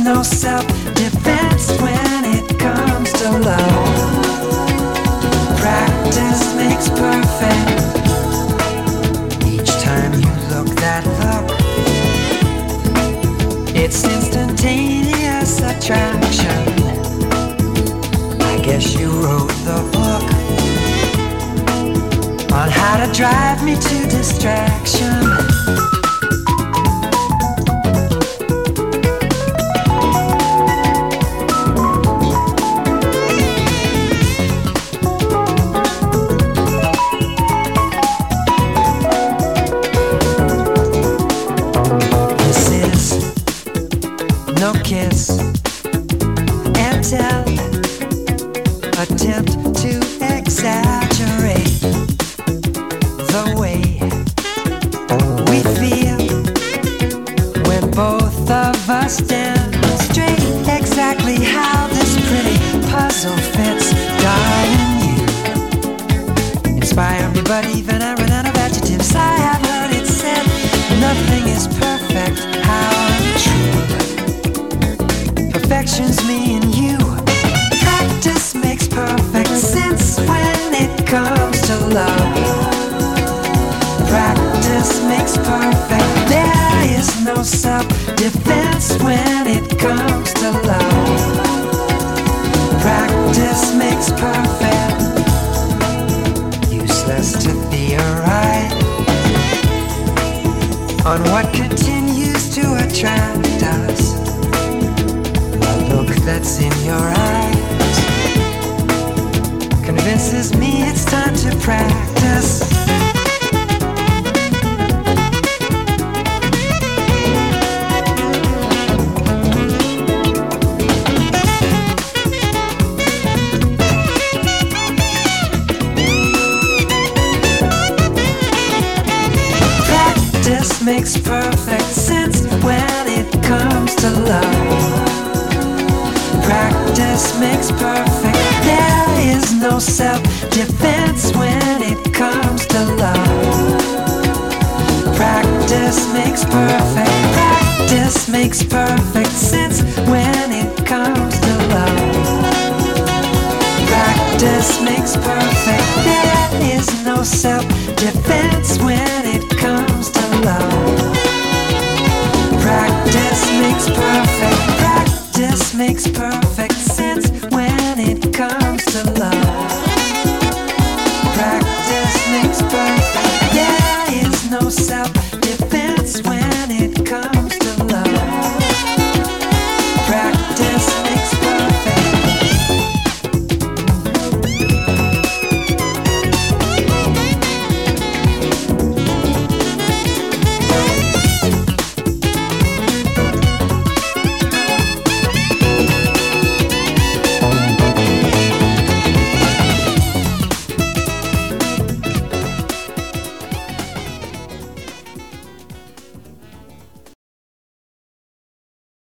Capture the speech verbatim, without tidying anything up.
no self-defense when it comes to love. Practice makes perfect. Each time you look that look, it's instantaneous attraction. I guess you wrote the book on how to drive me to distraction. Attempt to exaggerate the way we feel when both of us demonstrate exactly how this pretty puzzle fits. Darling, you inspire me, but even I run out of adjectives. I have heard it said, nothing is perfect. How untrue. Perfection's me and you. Practice makes perfect sense when it comes to love. Practice makes perfect. There is no self-defense when it comes to love. Practice makes perfect. Useless to theorize on what continues to attract us. The look that's in your eyes convinces me it's time to practice. Practice makes perfect sense when it comes to love. Practice makes perfect. There is no self-defense when it comes to love. Practice makes perfect. Practice makes perfect sense when it comes to love. Practice makes perfect. There is no self-defense when it